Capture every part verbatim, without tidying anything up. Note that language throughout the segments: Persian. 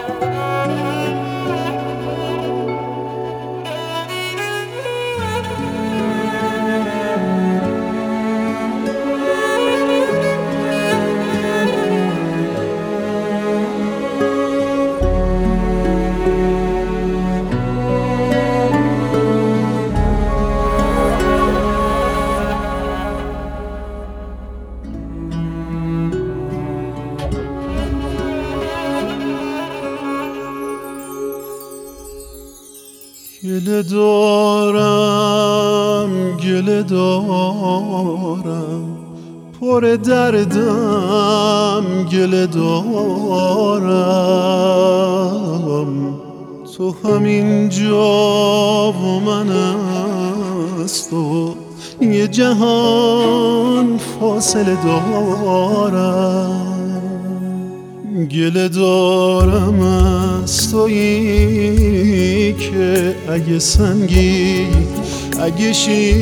گله دارم گله دارم پر دردم گله دارم تو همین جا و من است و یه جهان فاصله دارم گله دارم از تویی که اگه سنگی اگه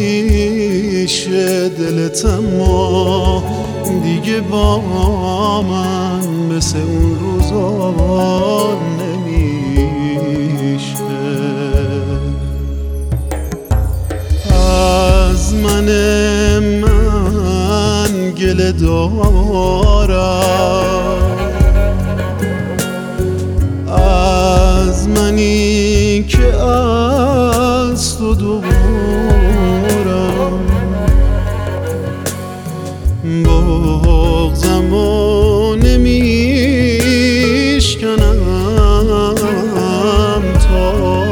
شیشه دلت اما دیگه با من مثل اون روزا نمیشه از من من گله دارم از منی که از تو دورم بغضم و نمیشکنم تا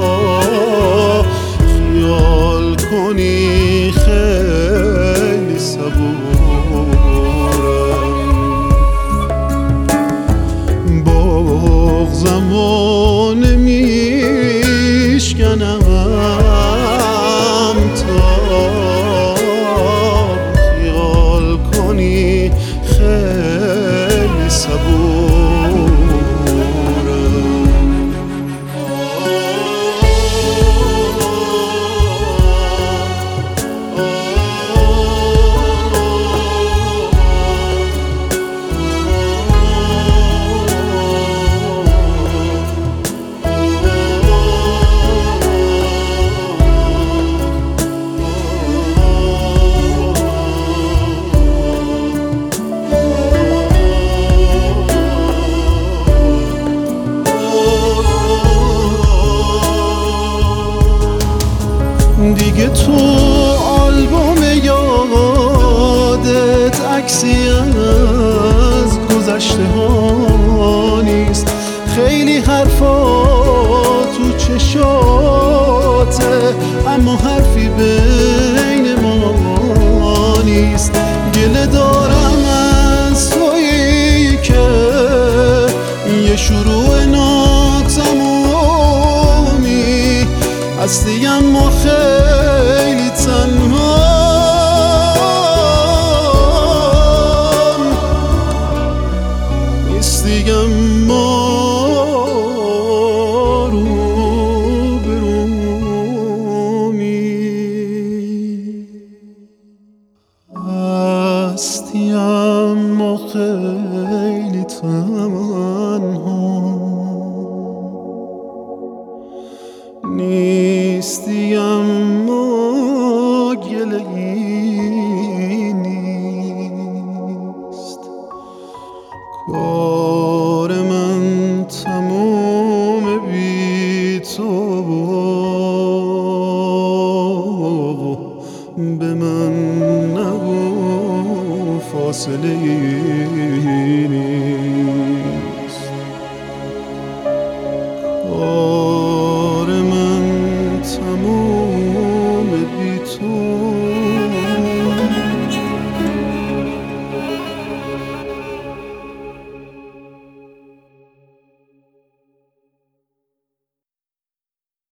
خیال کنی خیلی صبورم بغضم و نمیشکنم تا خیال کنی خیلی صبورم دیگه تو آلبوم یادت عکسی از گذشته ها نیست خیلی حرفا تو چشاته اما حرفی بین ما نیست گله دارم از تویی که یه شروع ناتمومی هستی اما خیلی تنهام نیستی اما رو برومی هستی اما خیلی تنها نیستی اما گله ای نیست کار من تموم بی تو به من نگو فاصله ای نیست